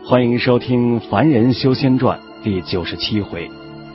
欢迎收听《凡人修仙传》第97回。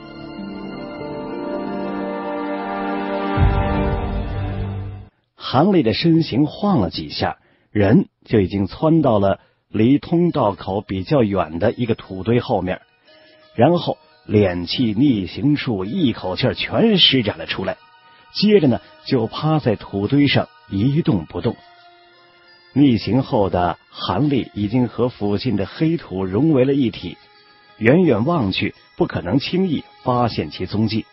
韩立的身形晃了几下，人就已经窜到了离通道口比较远的一个土堆后面，然后敛气逆行术一口气全施展了出来，接着呢就趴在土堆上一动不动。逆行后的韩立已经和附近的黑土融为了一体，远远望去不可能轻易发现其踪迹。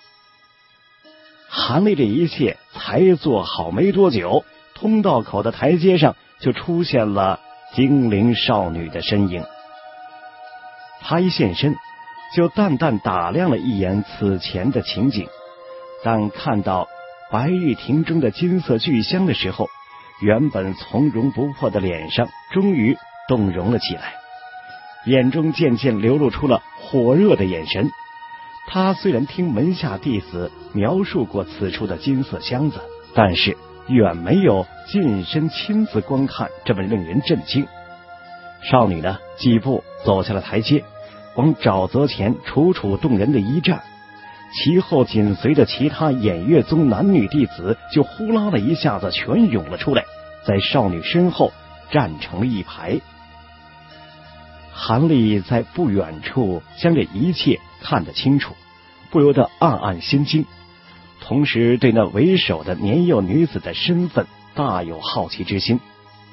韩立这一切才做好没多久，通道口的台阶上就出现了精灵少女的身影。她一现身，就淡淡打量了一眼此前的情景，当看到白玉亭中的金色巨香的时候，原本从容不迫的脸上终于动容了起来，眼中渐渐流露出了火热的眼神。他虽然听门下弟子描述过此处的金色箱子，但是远没有近身亲自观看这么令人震惊。少女呢，几步走下了台阶，往沼泽前楚楚动人的一站，其后紧随着其他偃月宗男女弟子就呼啦的一下子全涌了出来，在少女身后站成了一排。韩立在不远处将这一切看得清楚，不由得暗暗心惊，同时对那为首的年幼女子的身份大有好奇之心。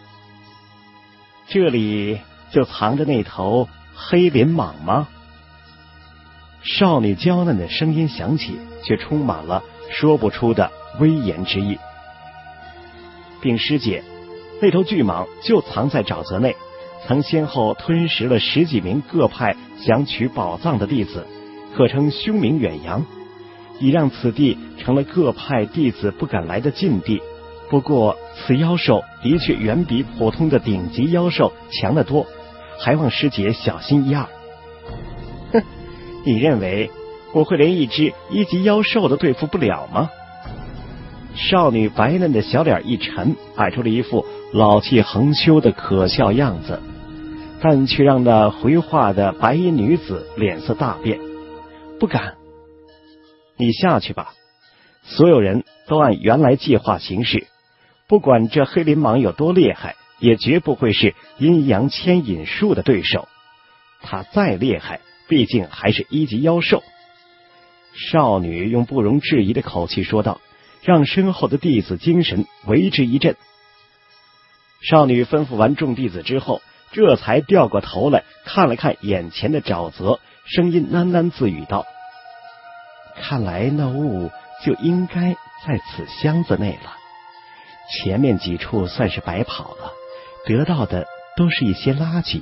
这里就藏着那头黑鳞蟒吗？少女娇嫩的声音响起，却充满了说不出的威严之意。禀师姐，那头巨蟒就藏在沼泽内，曾先后吞食了10几名各派想取宝藏的弟子，可称凶名远扬，已让此地成了各派弟子不敢来的禁地。不过此妖兽的确远比普通的顶级妖兽强得多，还望师姐小心一二。哼，你认为我会连一只1级妖兽都对付不了吗？少女白嫩的小脸一沉，摆出了一副老气横秋的可笑样子，但却让那回话的白衣女子脸色大变。不敢。你下去吧，所有人都按原来计划行事，不管这黑鳞蟒有多厉害，也绝不会是阴阳牵引术的对手。他再厉害，毕竟还是1级妖兽。少女用不容置疑的口气说道，让身后的弟子精神为之一振。少女吩咐完众弟子之后，这才掉过头来看了看眼前的沼泽，声音喃喃自语道，看来那物就应该在此箱子内了，前面几处算是白跑了，得到的都是一些垃圾。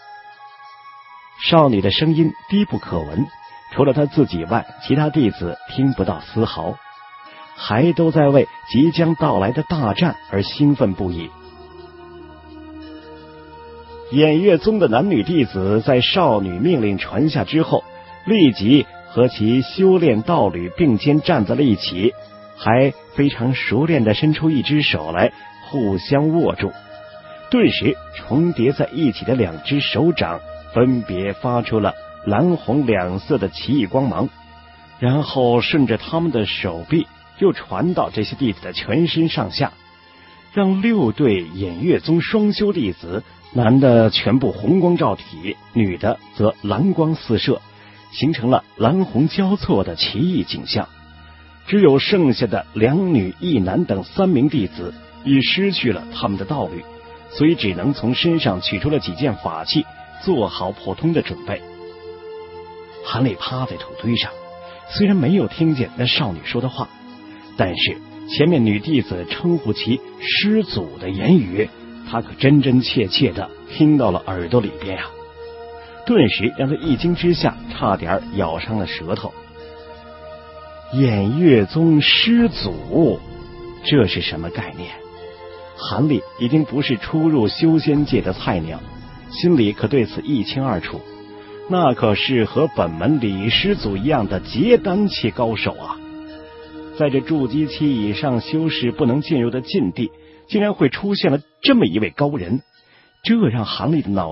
少女的声音低不可闻，除了她自己外，其他弟子听不到丝毫，还都在为即将到来的大战而兴奋不已。偃月宗的男女弟子在少女命令传下之后，立即和其修炼道侣并肩站在了一起，还非常熟练地伸出一只手来互相握住，顿时重叠在一起的2只手掌分别发出了蓝红2色的奇异光芒，然后顺着他们的手臂又传到这些弟子的全身上下，让6对偃月宗双修弟子，男的全部红光照体，女的则蓝光四射，形成了蓝红交错的奇异景象。只有剩下的2女1男等3名弟子已失去了他们的道侣，所以只能从身上取出了几件法器，做好普通的准备。韩立趴在土堆上，虽然没有听见那少女说的话，但是前面女弟子称呼其师祖的言语，他可真真切切的听到了耳朵里边啊，顿时让他一惊之下差点咬伤了舌头。偃月宗师祖，这是什么概念？韩立已经不是初入修仙界的菜鸟，心里可对此一清二楚，那可是和本门李师祖一样的结丹期高手啊！在这筑基期以上修士不能进入的禁地，竟然会出现了这么一位高人，这让韩立的脑中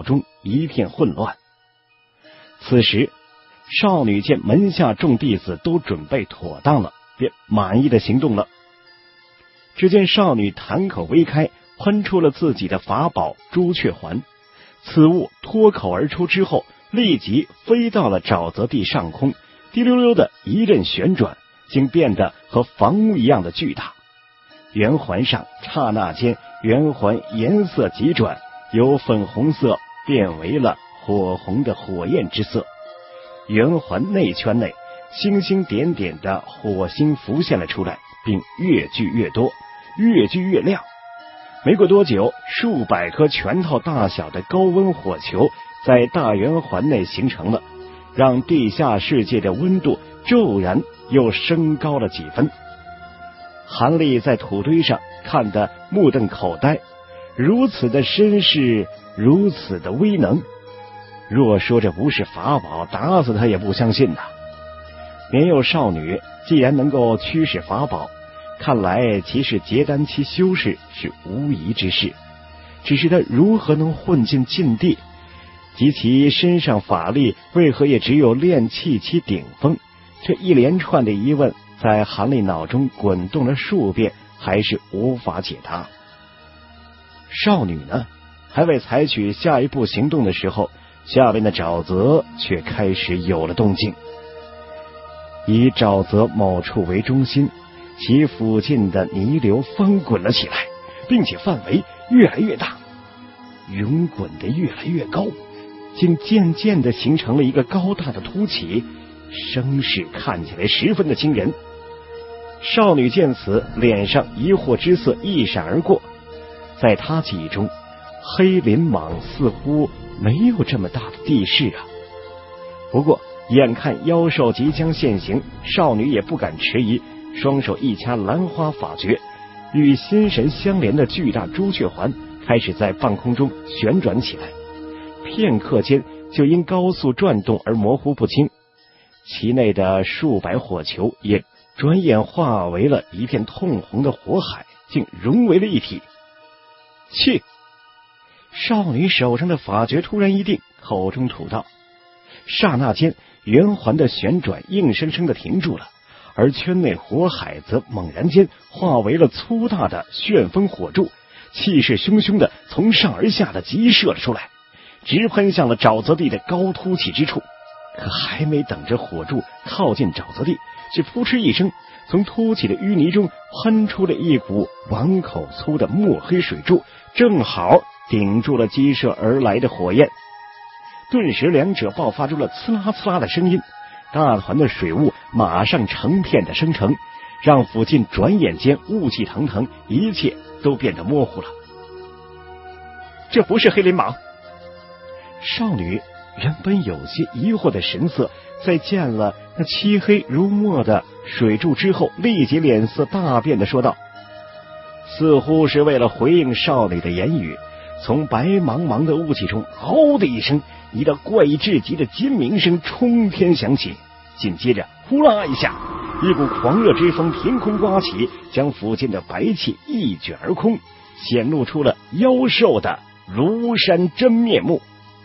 一片混乱。此时少女见门下众弟子都准备妥当了，便满意的行动了。只见少女弹口微开，喷出了自己的法宝朱雀环，此物脱口而出之后，立即飞到了沼泽地上空，滴溜溜的一阵旋转，竟变得和房屋一样的巨大。圆环上刹那间，圆环颜色急转，由粉红色变为了火红的火焰之色。圆环内圈内星星点点的火星浮现了出来，并越聚越多，越聚越亮。没过多久，数百颗拳头大小的高温火球在大圆环内形成了，让地下世界的温度骤然又升高了几分。韩立在土堆上看得目瞪口呆，如此的身势，如此的威能，若说这不是法宝，打死他也不相信呐。年幼少女既然能够驱使法宝，看来其是结丹期修士是无疑之事，只是他如何能混进禁地，及其身上法力为何也只有炼气期顶峰，这一连串的疑问在韩立脑中滚动了数遍，还是无法解答。少女呢，还未采取下一步行动的时候，下边的沼泽却开始有了动静。以沼泽某处为中心，其附近的泥流翻滚了起来，并且范围越来越大，涌滚得越来越高，竟渐渐地形成了一个高大的凸起，声势看起来十分的惊人。少女见此，脸上疑惑之色一闪而过，在她记忆中，黑林蟒似乎没有这么大的地势啊。不过眼看妖兽即将现形，少女也不敢迟疑，双手一掐兰花法诀，与心神相连的巨大朱雀环开始在半空中旋转起来，片刻间就因高速转动而模糊不清，其内的数百火球也转眼化为了一片通红的火海，竟融为了一体。去！少女手上的法诀突然一定，口中吐道。刹那间，圆环的旋转硬生生的停住了，而圈内火海则猛然间化为了粗大的旋风火柱，气势汹汹的从上而下的急射了出来，直喷向了沼泽地的高凸起之处。可还没等着火柱靠近沼泽地，只扑哧一声，从凸起的淤泥中喷出了一股碗口粗的墨黑水柱，正好顶住了激射而来的火焰。顿时两者爆发出了呲啦呲啦的声音，大团的水雾马上成片的生成，让附近转眼间雾气腾腾，一切都变得模糊了。这不是黑林蟒。少女原本有些疑惑的神色，在见了那漆黑如墨的水柱之后，立即脸色大变的说道，似乎是为了回应少女的言语，从白茫茫的雾气中嗷的一声，一道怪异至极的尖鸣声冲天响起，紧接着呼啦一下，一股狂热之风凭空刮起，将附近的白气一卷而空，显露出了妖兽的庐山真面目。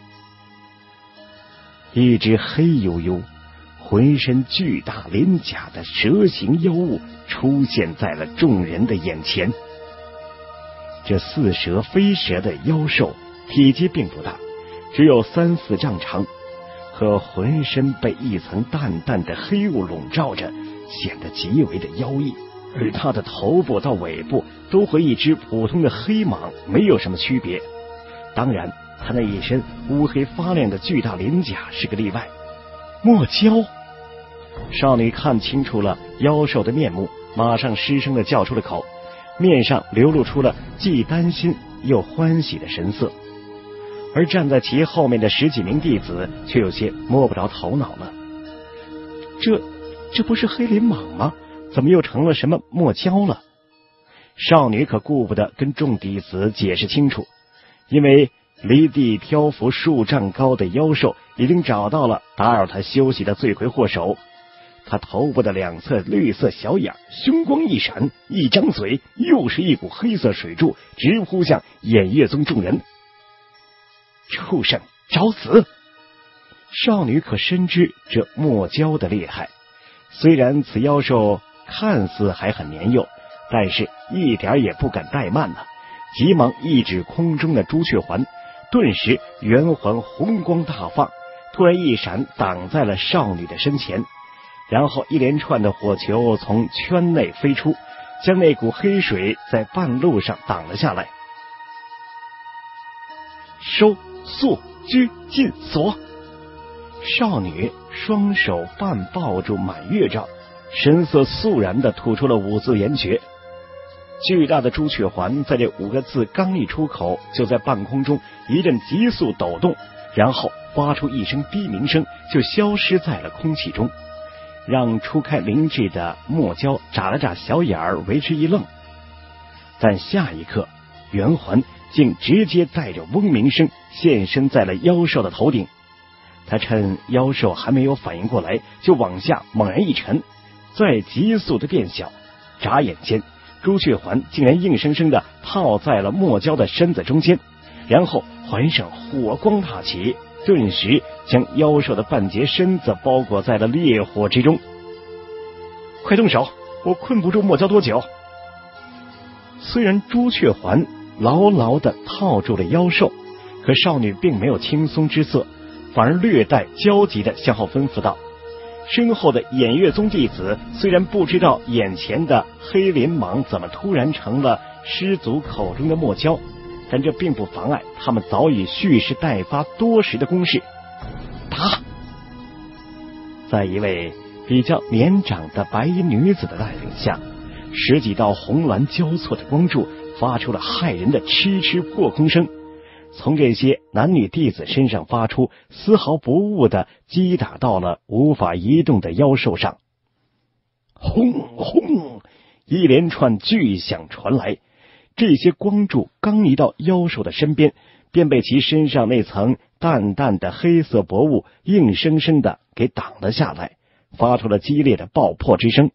一只黑黝黝、浑身巨大鳞甲的蛇形妖物出现在了众人的眼前。这似蛇非蛇的妖兽体积并不大，只有3-4丈长，可浑身被一层淡淡的黑雾笼罩着，显得极为的妖异，而它的头部到尾部都和一只普通的黑蟒没有什么区别。当然他那一身乌黑发亮的巨大鳞甲是个例外。墨蛟！少女看清楚了妖兽的面目，马上失声的叫出了口，面上流露出了既担心又欢喜的神色。而站在其后面的10几名弟子却有些摸不着头脑了。这不是黑林蟒吗？怎么又成了什么墨蛟了？少女可顾不得跟众弟子解释清楚，因为离地漂浮数丈高的妖兽已经找到了打扰他休息的罪魁祸首。他头部的两侧绿色小眼凶光一闪，一张嘴又是一股黑色水柱直扑向偃月宗众人。畜生， 找死！少女可深知这墨娇的厉害，虽然此妖兽看似还很年幼，但是一点也不敢怠慢了，急忙一指空中的朱雀环，顿时圆环红光大放，突然一闪挡在了少女的身前，然后一连串的火球从圈内飞出，将那股黑水在半路上挡了下来。收束拘禁锁！少女双手半抱住满月杖，神色肃然地吐出了5字言诀。巨大的朱雀环在这5个字刚一出口，就在半空中一阵急速抖动，然后发出一声低鸣声，就消失在了空气中，让初开灵智的墨娇眨了眨小眼儿，为之一愣。但下一刻，圆环竟直接带着嗡鸣声现身在了妖兽的头顶。他趁妖兽还没有反应过来，就往下猛然一沉，再急速的变小，眨眼间朱雀环竟然硬生生的套在了墨娇的身子中间，然后环上火光大起，顿时将妖兽的半截身子包裹在了烈火之中。快动手，我困不住墨娇多久。虽然朱雀环牢牢的套住了妖兽，可少女并没有轻松之色，反而略带焦急的向后吩咐道。身后的偃月宗弟子虽然不知道眼前的黑鳞蟒怎么突然成了师祖口中的墨娇，但这并不妨碍他们早已蓄势待发多时的攻势。打！在一位比较年长的白衣女子的带领下，10几道红蓝交错的光柱发出了骇人的嗤嗤破空声，从这些男女弟子身上发出，丝毫不误地击打到了无法移动的妖兽上。轰轰！一连串巨响传来，这些光柱刚一到妖兽的身边，便被其身上那层淡淡的黑色薄雾硬生生地给挡了下来，发出了激烈的爆破之声。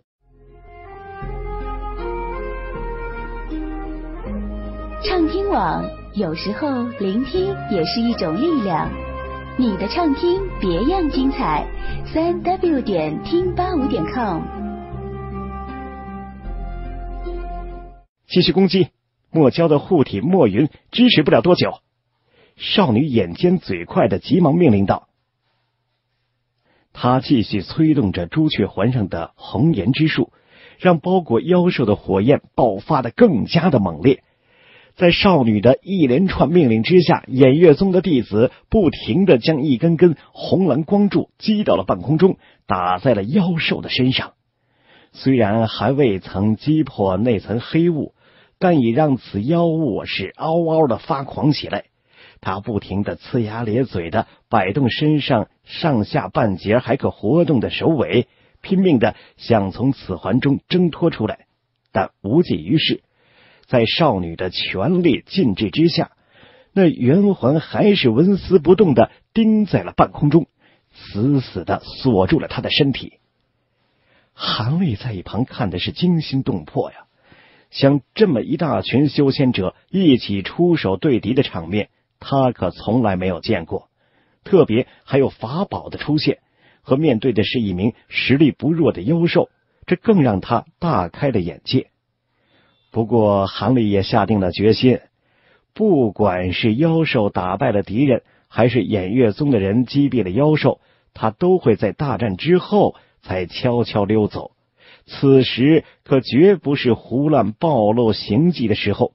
畅听网，有时候聆听也是一种力量。你的畅听别样精彩，3w 点听85.com。 继续攻击！墨娇的护体墨云支持不了多久。少女眼尖嘴快的急忙命令道。她继续催动着朱雀环上的红炎之术，让包裹妖兽的火焰爆发的更加的猛烈。在少女的一连串命令之下，偃月宗的弟子不停地将一根根红蓝光柱击到了半空中，打在了妖兽的身上。虽然还未曾击破那层黑雾，但已让此妖物是嗷嗷的发狂起来。他不停地呲牙咧嘴的摆动身上上下半截还可活动的手尾，拼命的想从此环中挣脱出来，但无济于事。在少女的全力禁制之下，那圆环还是纹丝不动的钉在了半空中，死死的锁住了她的身体。韩立在一旁看的是惊心动魄呀，像这么一大群修仙者一起出手对敌的场面，他可从来没有见过，特别还有法宝的出现，和面对的是一名实力不弱的妖兽，这更让他大开了眼界。不过韩立也下定了决心，不管是妖兽打败了敌人，还是偃月宗的人击毙了妖兽，他都会在大战之后才悄悄溜走。此时可绝不是胡乱暴露行迹的时候。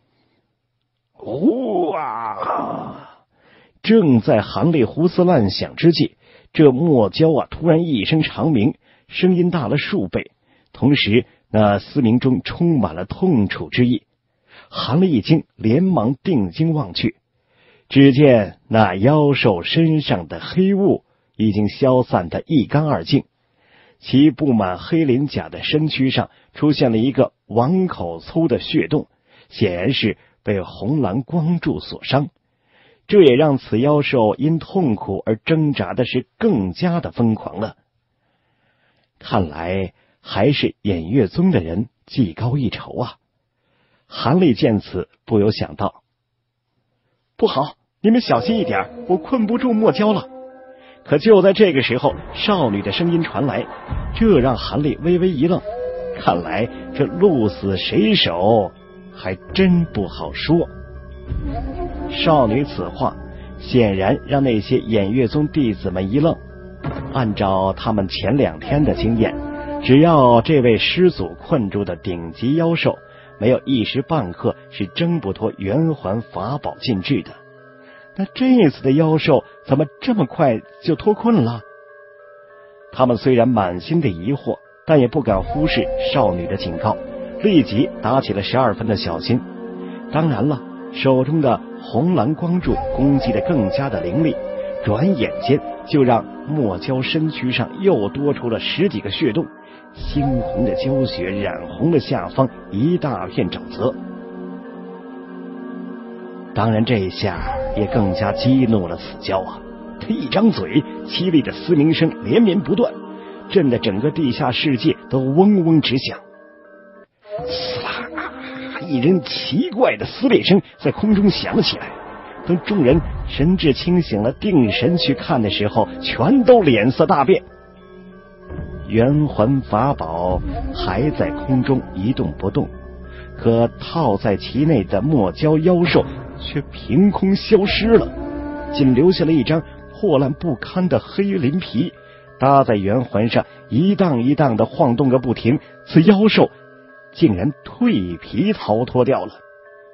正在韩立胡思乱想之际，这墨娇突然一声长鸣，声音大了数倍，同时那嘶鸣中充满了痛楚之意。韩立一惊，连忙定睛望去，只见那妖兽身上的黑雾已经消散得一干二净，其布满黑鳞甲的身躯上出现了一个碗口粗的血洞，显然是被红蓝光柱所伤。这也让此妖兽因痛苦而挣扎的是更加的疯狂了。看来还是偃月宗的人技高一筹啊。韩立见此不由想到，不好， 你们小心一点，我困不住墨娇了。可就在这个时候，少女的声音传来，这让韩立微微一愣，看来这鹿死谁手还真不好说。少女此话显然让那些偃月宗弟子们一愣，按照他们前2天的经验，只要这位师祖困住的顶级妖兽没有一时半刻是挣不脱圆环法宝禁制的，那这次的妖兽怎么这么快就脱困了？他们虽然满心的疑惑，但也不敢忽视少女的警告，立即打起了12分的小心。当然了，手中的红蓝光柱攻击的更加的凌厉，转眼间就让墨娇身躯上又多出了10几个血洞，猩红的娇血染红了下方一大片沼泽。当然这一下也更加激怒了此娇啊，他一张嘴，凄厉的嘶鸣声连绵不断，震得整个地下世界都嗡嗡直响。嘶啦，一阵奇怪的撕裂声在空中响起来，等众人神志清醒了，定神去看的时候，全都脸色大变。圆环法宝还在空中一动不动，可套在其内的墨娇妖兽却凭空消失了，仅留下了一张破烂不堪的黑鳞皮，搭在圆环上一荡一荡的晃动个不停。此妖兽竟然蜕皮逃脱掉了。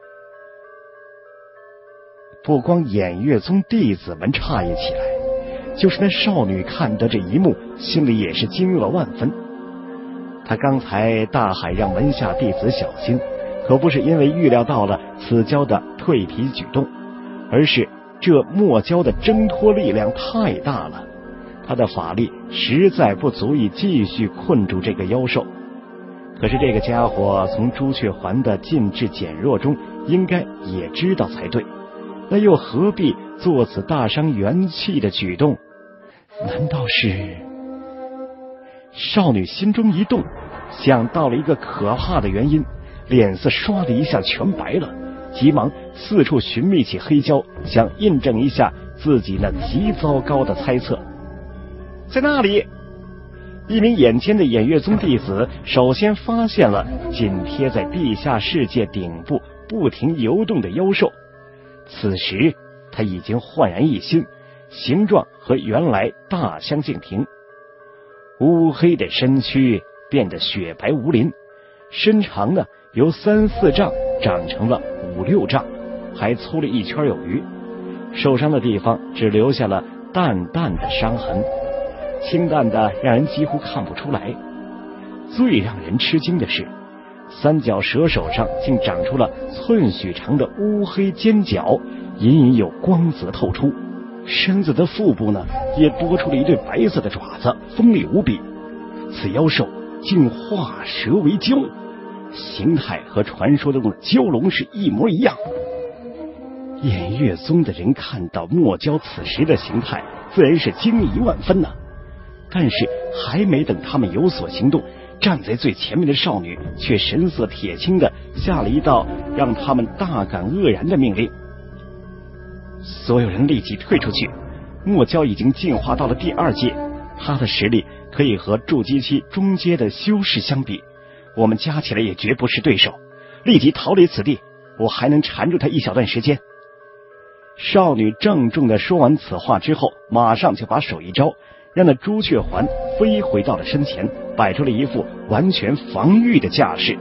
不光偃月宗弟子们诧异起来，就是那少女看得这一幕，心里也是惊愕万分。她刚才大喊让门下弟子小心，可不是因为预料到了此娇的蜕皮举动，而是这墨娇的挣脱力量太大了，她的法力实在不足以继续困住这个妖兽。可是这个家伙从朱雀环的禁制减弱中应该也知道才对，那又何必做此大伤元气的举动？难道是……少女心中一动，想到了一个可怕的原因，脸色唰的一下全白了，急忙四处寻觅起黑胶，想印证一下自己那极糟糕的猜测。在那里，一名眼尖的偃月宗弟子首先发现了紧贴在地下世界顶部不停游动的妖兽。此时他已经焕然一新，形状和原来大相径庭。乌黑的身躯变得雪白无鳞，身长呢由3、4丈长成了5、6丈，还粗了一圈有余。受伤的地方只留下了淡淡的伤痕，清淡的让人几乎看不出来。最让人吃惊的是，3角蛇手上竟长出了寸许长的乌黑尖角，隐隐有光泽透出。身子的腹部呢也多出了一对白色的爪子，锋利无比。此妖兽竟化蛇为蛟，形态和传说中的蛟龙是一模一样。偃月宗的人看到墨娇此时的形态，自然是惊疑万分呐。但是还没等他们有所行动，站在最前面的少女却神色铁青的下了一道让他们大感愕然的命令：所有人立即退出去。墨娇已经进化到了第2阶，他的实力可以和筑基期中阶的修士相比，我们加起来也绝不是对手。立即逃离此地，我还能缠住他一小段时间。少女郑重的说完此话之后，马上就把手一招，让那朱雀环飞回到了身前，摆出了一副完全防御的架势。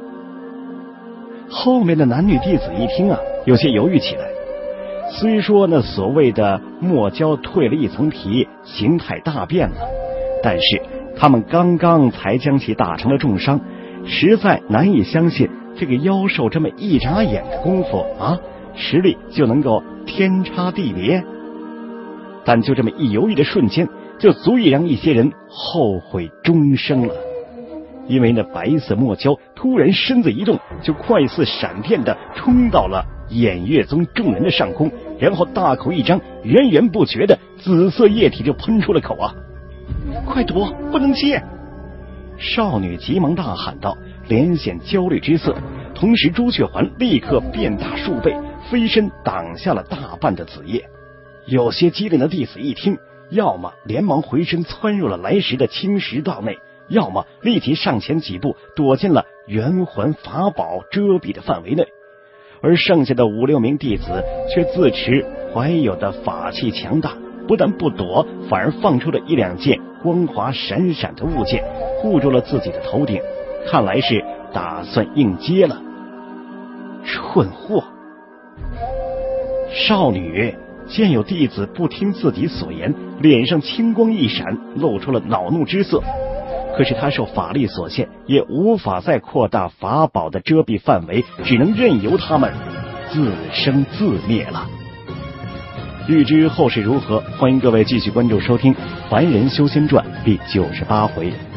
后面的男女弟子一听啊，有些犹豫起来。虽说那所谓的墨娇蜕了一层皮，形态大变了，但是他们刚刚才将其打成了重伤，实在难以相信这个妖兽这么一眨眼的功夫啊，实力就能够天差地别。但就这么一犹豫的瞬间，就足以让一些人后悔终生了。因为那白色墨娇突然身子一动，就快似闪电的冲到了偃月宗众人的上空，然后大口一张，源源不绝的紫色液体就喷出了口啊！快躲，不能接！少女急忙大喊道，脸显焦虑之色。同时朱雀环立刻变大数倍， 飞身挡下了大半的子夜。有些机灵的弟子一听，要么连忙回身窜入了来时的青石道内，要么立即上前几步躲进了圆环法宝遮蔽的范围内。而剩下的5、6名弟子却自持怀有的法器强大，不但不躲，反而放出了1、2件光华闪闪的物件，护住了自己的头顶，看来是打算应接了。蠢货！少女见有弟子不听自己所言，脸上青光一闪，露出了恼怒之色。可是他受法力所限，也无法再扩大法宝的遮蔽范围，只能任由他们自生自灭了。欲知后事如何，欢迎各位继续关注收听《凡人修仙传》第98回。